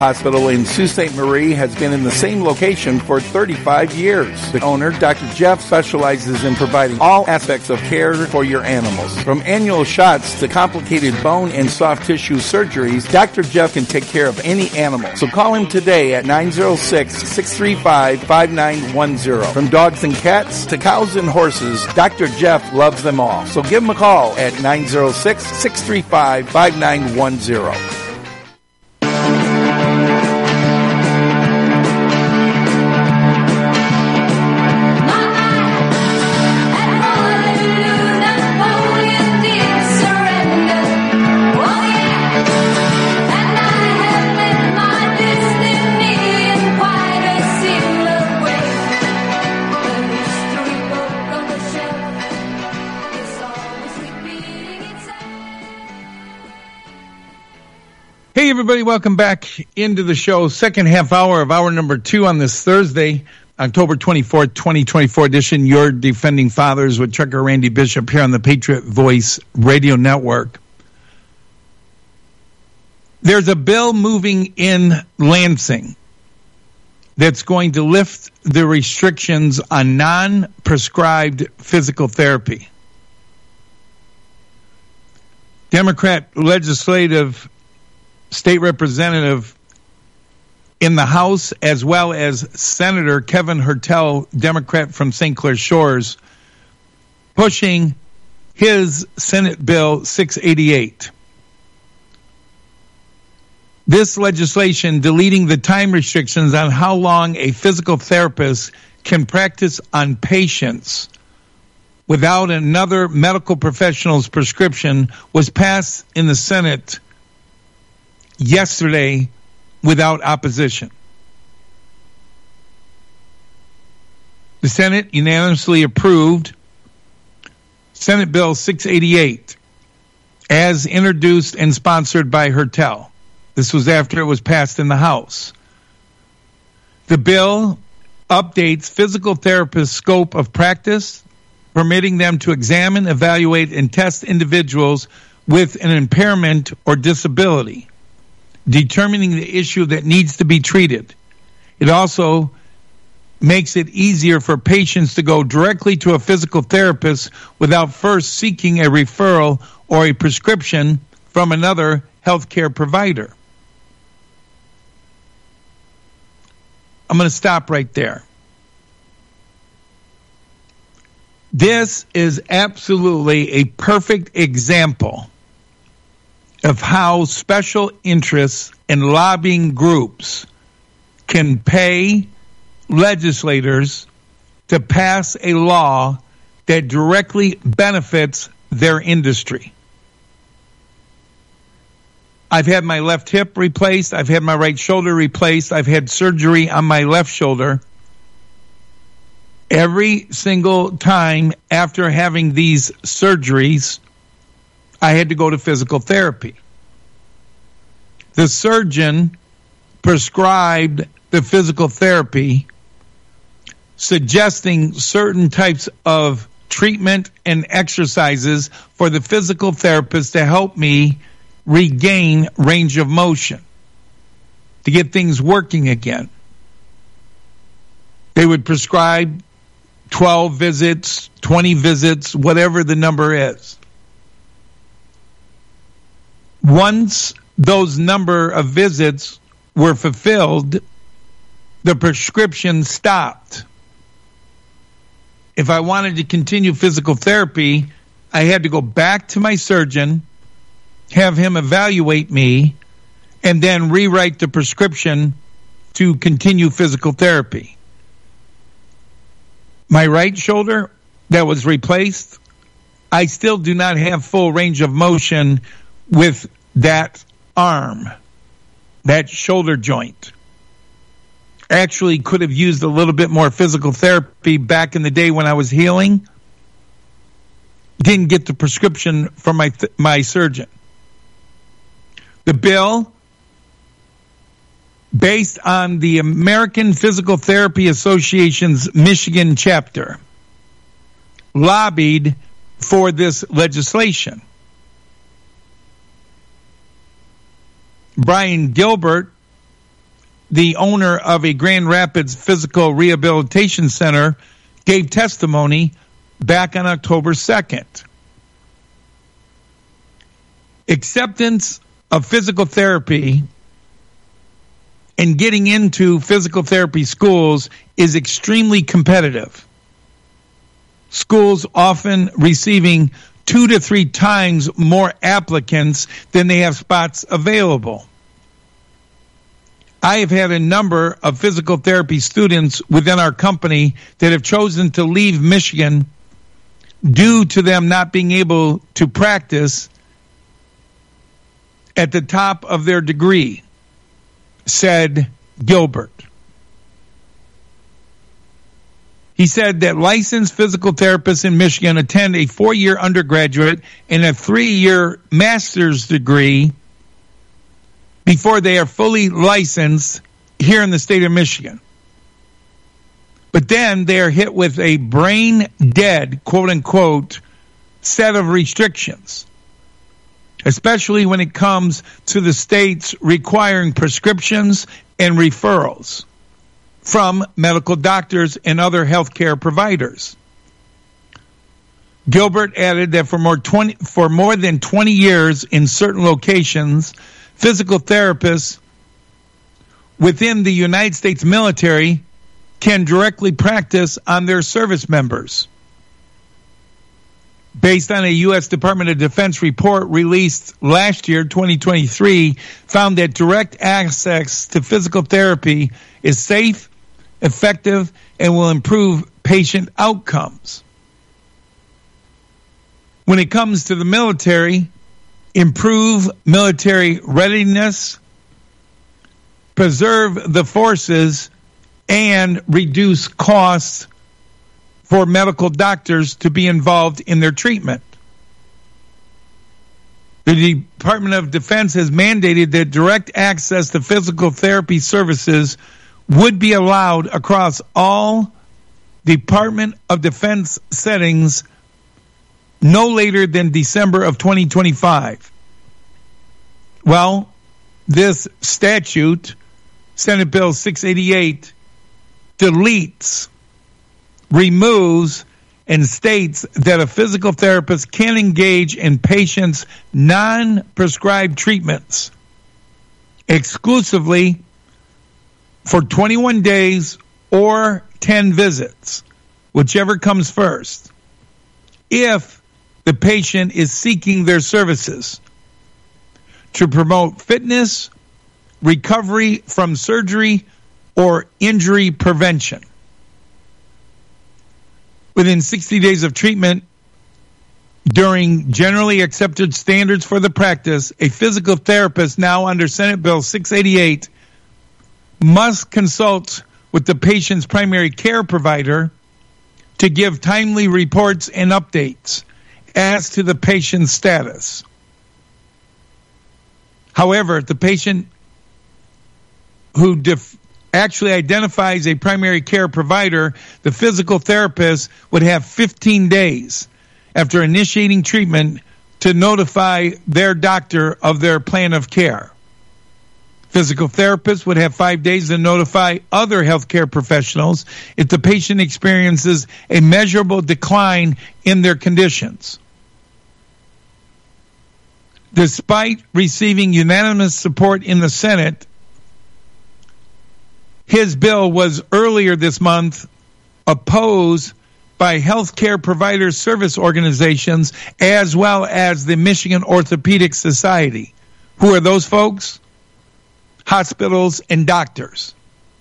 Hospital in Sault Ste. Marie has been in the same location for 35 years. The owner, Dr. Jeff, specializes in providing all aspects of care for your animals. From annual shots to complicated bone and soft tissue surgeries, Dr. Jeff can take care of any animal. So call him today at 906-635-5910. From dogs and cats to cows and horses, Dr. Jeff loves them all. So give him a call at 906-635-5910. Hey, everybody, welcome back into the show. Second half hour of hour number 2 on this Thursday, October 24th, 2024 edition. Your Defending Fathers with Trucker Randy Bishop here on the Patriot Voice Radio Network. There's a bill moving in Lansing that's going to lift the restrictions on non-prescribed physical therapy. Democrat legislative state representative in the House, as well as Senator Kevin Hertel, Democrat from St. Clair Shores, pushing his Senate Bill 688. This legislation deleting the time restrictions on how long a physical therapist can practice on patients without another medical professional's prescription was passed in the Senate yesterday without opposition. The Senate unanimously approved Senate Bill 688 as introduced and sponsored by Hertel. This was after it was passed in the House. The bill updates physical therapists' scope of practice, permitting them to examine, evaluate, and test individuals with an impairment or disability, determining the issue that needs to be treated. It also makes it easier for patients to go directly to a physical therapist without first seeking a referral or a prescription from another healthcare provider. I'm going to stop right there. This is absolutely a perfect example of how special interests and lobbying groups can pay legislators to pass a law that directly benefits their industry. I've had my left hip replaced. I've had my right shoulder replaced. I've had surgery on my left shoulder. Every single time after having these surgeries, I had to go to physical therapy. The surgeon prescribed the physical therapy, suggesting certain types of treatment and exercises for the physical therapist to help me regain range of motion, to get things working again. They would prescribe 12 visits, 20 visits, whatever the number is. Once those number of visits were fulfilled, the prescription stopped. If I wanted to continue physical therapy, I had to go back to my surgeon, have him evaluate me, and then rewrite the prescription to continue physical therapy. My right shoulder that was replaced, I still do not have full range of motion with that arm, that shoulder joint. Actually could have used a little bit more physical therapy back in the day when I was healing. Didn't get the prescription from my surgeon. The bill, based on the American Physical Therapy Association's Michigan chapter, lobbied for this legislation. Brian Gilbert the owner of a Grand Rapids Physical Rehabilitation Center, gave testimony back on October 2nd. Acceptance of physical therapy and getting into physical therapy schools is extremely competitive. Schools often receiving 2 to 3 times more applicants than they have spots available. I have had a number of physical therapy students within our company that have chosen to leave Michigan due to them not being able to practice at the top of their degree, said Gilbert. He said that licensed physical therapists in Michigan attend a 4-year undergraduate and a 3-year master's degree before they are fully licensed here in the state of Michigan. But then they are hit with a brain dead, quote unquote, set of restrictions, especially when it comes to the states requiring prescriptions and referrals from medical doctors and other healthcare providers. Gilbert added that for more than 20 years in certain locations, physical therapists within the United States military can directly practice on their service members. Based on a U.S. Department of Defense report released last year, 2023, found that direct access to physical therapy is safe, effective, and will improve patient outcomes. When it comes to the military, improve military readiness, preserve the forces, and reduce costs for medical doctors to be involved in their treatment. The Department of Defense has mandated that direct access to physical therapy services would be allowed across all Department of Defense settings no later than December of 2025. Well, this statute, Senate Bill 688, deletes, removes, and states that a physical therapist can engage in patients' non-prescribed treatments exclusively for 21 days or 10 visits, whichever comes first, if the patient is seeking their services to promote fitness, recovery from surgery, or injury prevention. Within 60 days of treatment, during generally accepted standards for the practice, a physical therapist, now under Senate Bill 688, must consult with the patient's primary care provider to give timely reports and updates as to the patient's status. However, if the patient who actually identifies a primary care provider, the physical therapist would have 15 days after initiating treatment to notify their doctor of their plan of care. Physical therapists would have 5 days to notify other healthcare professionals if the patient experiences a measurable decline in their conditions. Despite receiving unanimous support in the Senate, his bill was earlier this month opposed by healthcare provider service organizations as well as the Michigan Orthopedic Society. Who are those folks? Hospitals and doctors.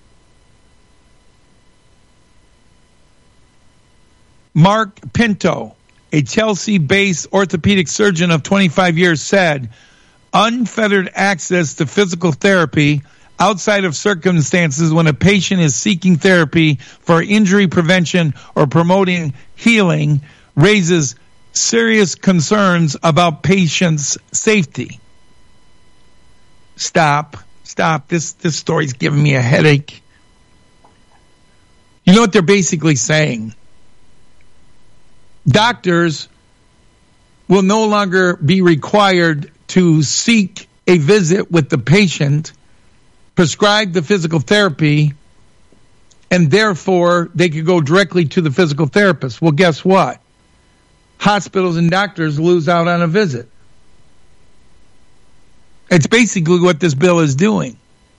Mark Pinto, a Chelsea-based orthopedic surgeon of 25 years, said, unfettered access to physical therapy outside of circumstances when a patient is seeking therapy for injury prevention or promoting healing raises serious concerns about patients' safety. Stop. This story's giving me a headache. You know what they're basically saying? Doctors will no longer be required to seek a visit with the patient prescribed the physical therapy, and therefore they could go directly to the physical therapist. Well, guess what? Hospitals and doctors lose out on a visit. It's basically what this bill is doing.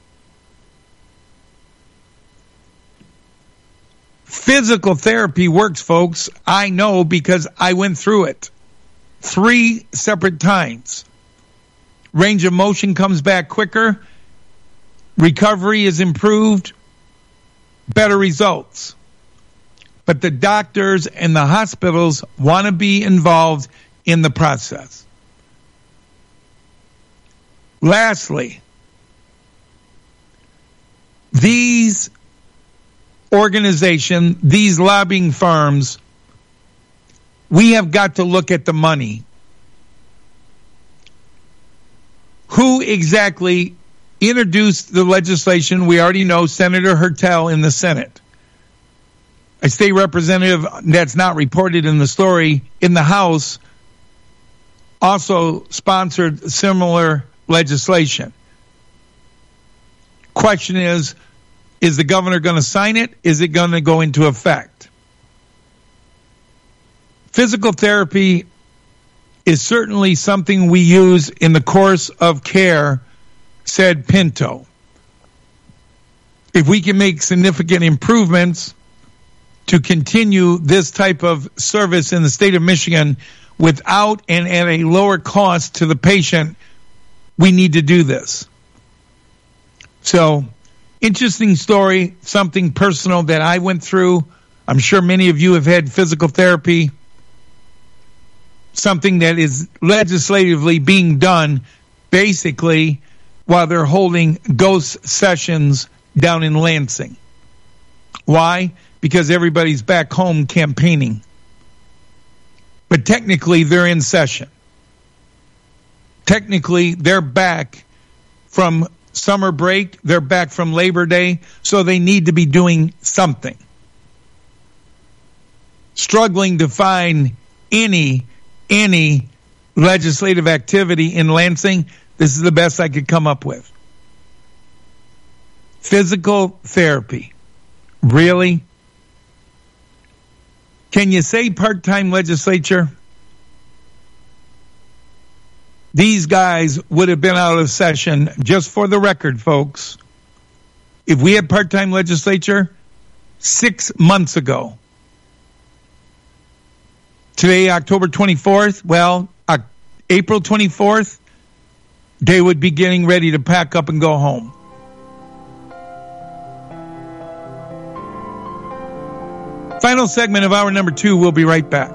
Physical therapy works, folks. I know because I went through it 3 separate times. Range of motion comes back quicker. Recovery is improved. Better results. But the doctors and the hospitals want to be involved in the process. Lastly, these organizations, these lobbying firms, we have got to look at the money. Who exactly introduced the legislation? We already know Senator Hertel in the Senate. A state representative that's not reported in the story in the House also sponsored similar legislation. Question is the governor going to sign it? Is it going to go into effect? Physical therapy is certainly something we use in the course of care, said Pinto. If we can make significant improvements to continue this type of service in the state of Michigan without and at a lower cost to the patient, we need to do this. So, interesting story, something personal that I went through. I'm sure many of you have had physical therapy, something that is legislatively being done basically while they're holding ghost sessions down in Lansing. Why? Because everybody's back home campaigning. But technically, they're in session. Technically, they're back from summer break. They're back from Labor Day. So they need to be doing something. Struggling to find any legislative activity in Lansing. This is the best I could come up with. Physical therapy. Really? Can you say part-time legislature? These guys would have been out of session, just for the record, folks. If we had part-time legislature 6 months ago. Today, October 24th, well, April 24th, they would be getting ready to pack up and go home. Final segment of hour number 2. We'll be right back.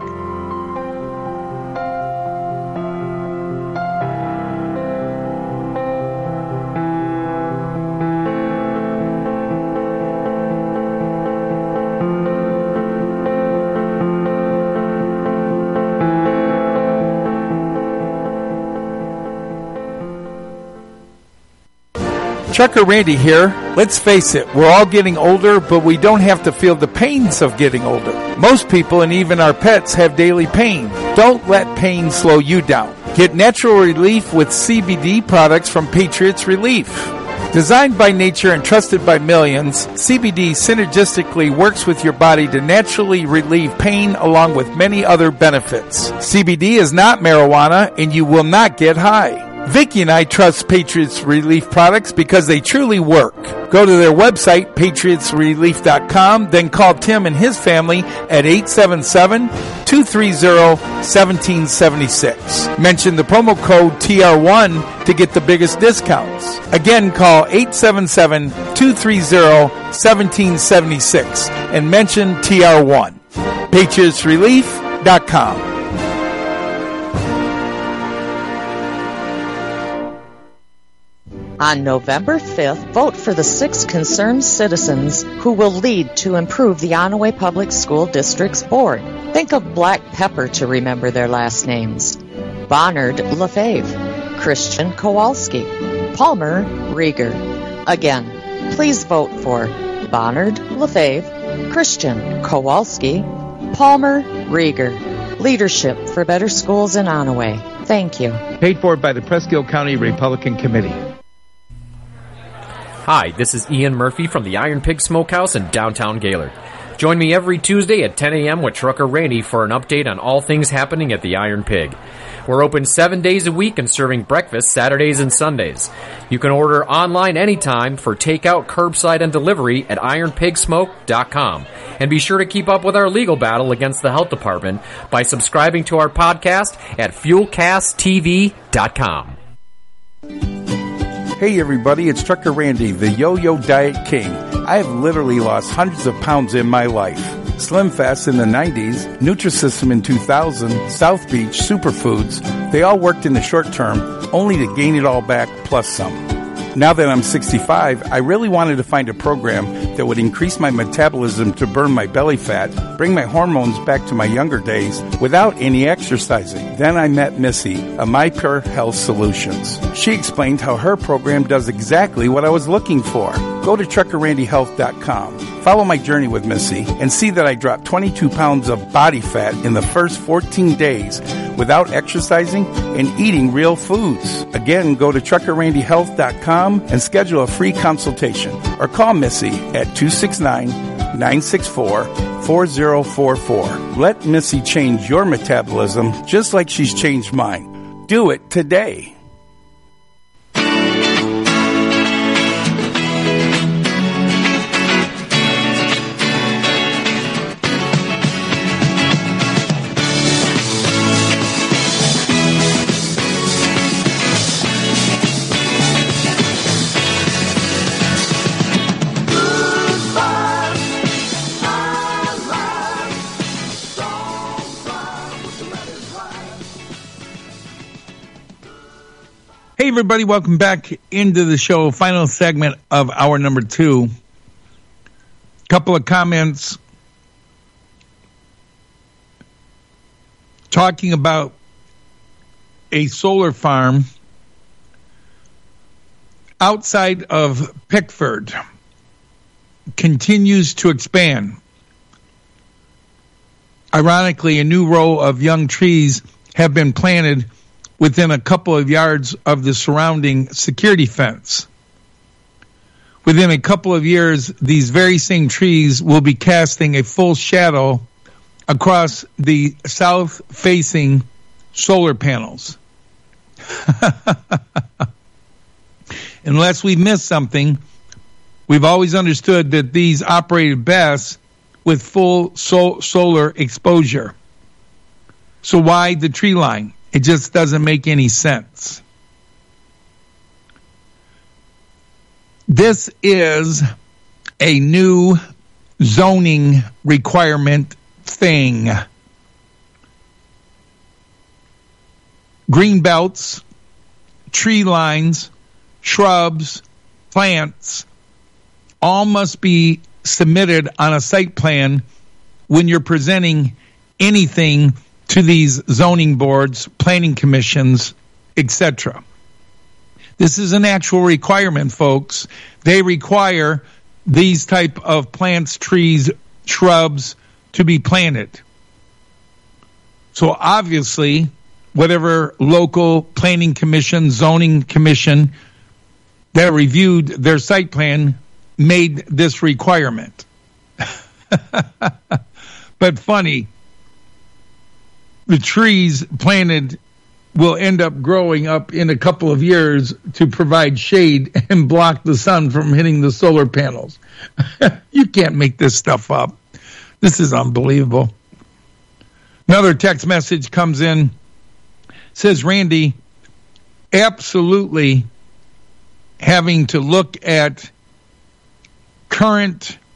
Trucker Randy here. Let's face it, we're all getting older, but we don't have to feel the pains of getting older. Most people and even our pets have daily pain. Don't let pain slow you down. Get natural relief with CBD products from Patriots Relief. Designed by nature and trusted by millions, CBD synergistically works with your body to naturally relieve pain along with many other benefits. CBD is not marijuana and you will not get high. Vicki and I trust Patriots Relief products because they truly work. Go to their website, patriotsrelief.com, then call Tim and his family at 877-230-1776. Mention the promo code TR1 to get the biggest discounts. Again, call 877-230-1776 and mention TR1. patriotsrelief.com. On November 5th, vote for the 6 concerned citizens who will lead to improve the Onaway Public School District's board. Think of black pepper to remember their last names. Bonnard Lefebvre, Christian Kowalski, Palmer Rieger. Again, please vote for Bonnard Lefebvre, Christian Kowalski, Palmer Rieger. Leadership for better schools in Onaway. Thank you. Paid for by the Presque Isle County Republican Committee. Hi, this is Ian Murphy from the Iron Pig Smokehouse in downtown Gaylord. Join me every Tuesday at 10 a.m. with Trucker Randy for an update on all things happening at the Iron Pig. We're open 7 days a week and serving breakfast Saturdays and Sundays. You can order online anytime for takeout, curbside, and delivery at ironpigsmoke.com. And be sure to keep up with our legal battle against the health department by subscribing to our podcast at fuelcasttv.com. Hey everybody, it's Trucker Randy, the Yo-Yo Diet King. I have literally lost hundreds of pounds in my life. Slim Fast in the 90s, Nutrisystem in 2000, South Beach, Superfoods, they all worked in the short term, only to gain it all back plus some. Now that I'm 65, I really wanted to find a program that would increase my metabolism to burn my belly fat, bring my hormones back to my younger days without any exercising. Then I met Missy of My Pure Health Solutions. She explained how her program does exactly what I was looking for. Go to truckerrandyhealth.com. Follow my journey with Missy and see that I dropped 22 pounds of body fat in the first 14 days without exercising and eating real foods. Again, go to truckerrandyhealth.com and schedule a free consultation or call Missy at 269-964-4044. Let Missy change your metabolism just like she's changed mine. Do it today. Hey, everybody, welcome back into the show. Final segment of hour number 2. Couple of comments talking about a solar farm outside of Pickford continues to expand. Ironically, a new row of young trees have been planted within a couple of yards of the surrounding security fence. Within a couple of years, these very same trees will be casting a full shadow across the south-facing solar panels. Unless we missed something, we've always understood that these operated best with full solar exposure. So why the tree line? It just doesn't make any sense. This is a new zoning requirement thing. Green belts, tree lines, shrubs, plants, all must be submitted on a site plan when you're presenting anything to these zoning boards, planning commissions, etc. This is an actual requirement, folks. They require these type of plants, trees, shrubs to be planted. So obviously, whatever local planning commission, zoning commission that reviewed their site plan made this requirement. But funny, the trees planted will end up growing up in a couple of years to provide shade and block the sun from hitting the solar panels. You can't make this stuff up. This is unbelievable. Another text message comes in. Says, Randy, absolutely having to look at current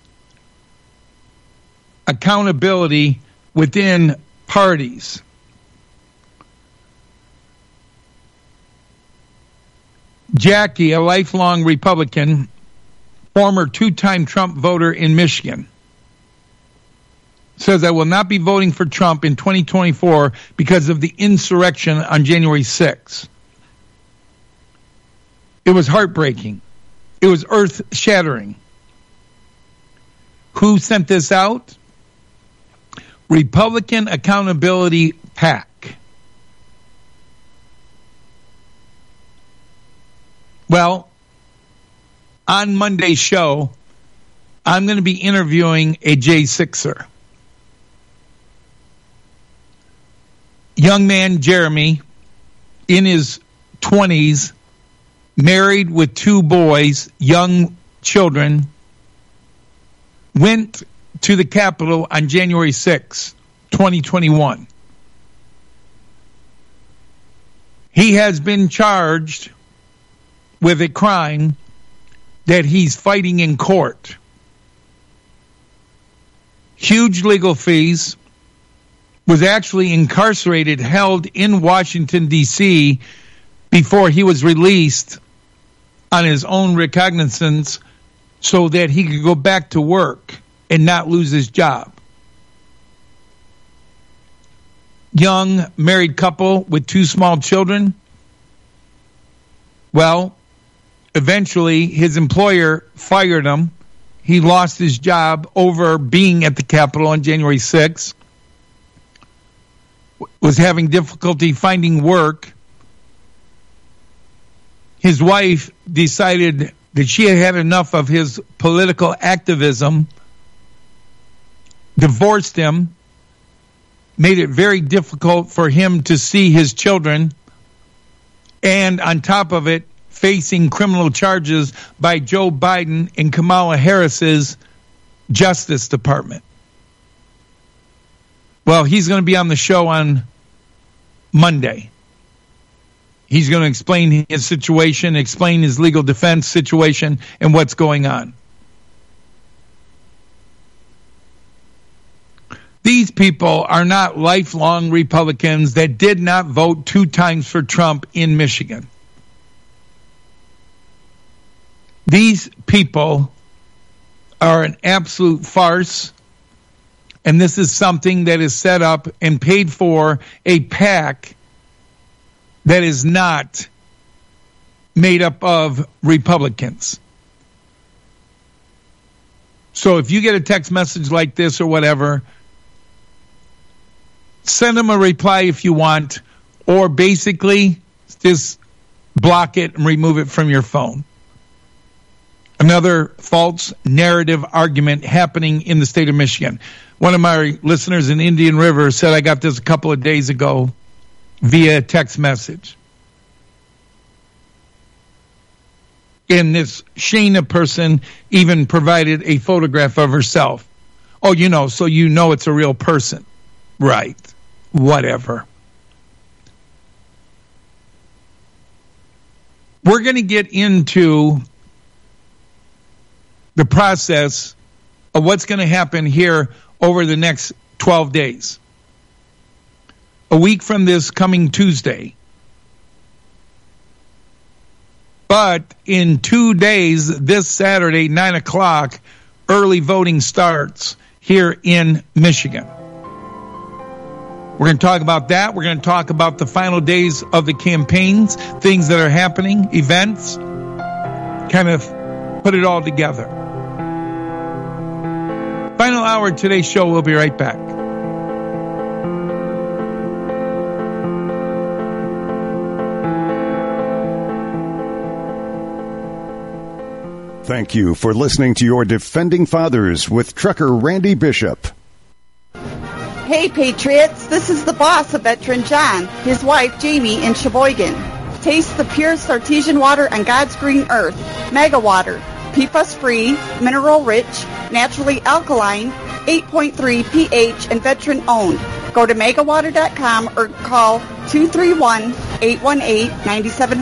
accountability within parties. Jackie, a lifelong Republican, former two-time Trump voter in Michigan, says, I will not be voting for Trump in 2024 because of the insurrection on January 6th. It was heartbreaking. It was earth-shattering. Who sent this out? Republican Accountability PAC. Well, on Monday's show, I'm going to be interviewing a J6er. Young man Jeremy, in his 20s, married with 2 boys, young children, went to the Capitol on January 6, 2021. He has been charged with a crime that he's fighting in court. Huge legal fees, was actually incarcerated, held in Washington, D.C. before he was released on his own recognizance so that he could go back to work and not lose his job. Young married couple with 2 small children. Well, eventually his employer fired him. He lost his job over being at the Capitol on January 6th. Was having difficulty finding work. His wife decided that she had had enough of his political activism, divorced him, made it very difficult for him to see his children, and on top of it, facing criminal charges by Joe Biden and Kamala Harris's Justice Department. Well, he's going to be on the show on Monday. He's going to explain his situation, explain his legal defense situation, and what's going on. These people are not lifelong Republicans that did not vote 2 times for Trump in Michigan. These people are an absolute farce. And this is something that is set up and paid for, a PAC that is not made up of Republicans. So if you get a text message like this or whatever, send them a reply if you want, or basically just block it and remove it from your phone. Another false narrative argument happening in the state of Michigan. One of my listeners in Indian River said, I got this a couple of days ago via text message. And this Shayna person even provided a photograph of herself. Oh, so it's a real person. Right. Whatever. We're going to get into the process of what's going to happen here over the next 12 days. A week from this coming Tuesday. But in 2 days, this Saturday, 9 o'clock, early voting starts here in Michigan. We're going to talk about that. We're going to talk about the final days of the campaigns, things that are happening, events, kind of put it all together. Final hour of today's show. We'll be right back. Thank you for listening to your Defending Fathers with Trucker Randy Bishop. Hey, Patriots, this is the boss of Veteran John, his wife Jamie in Sheboygan. Taste the purest artesian water on God's green earth, Mega Water. PFAS-free, mineral-rich, naturally alkaline, 8.3 pH, and veteran-owned. Go to megawater.com or call 231-818-9700.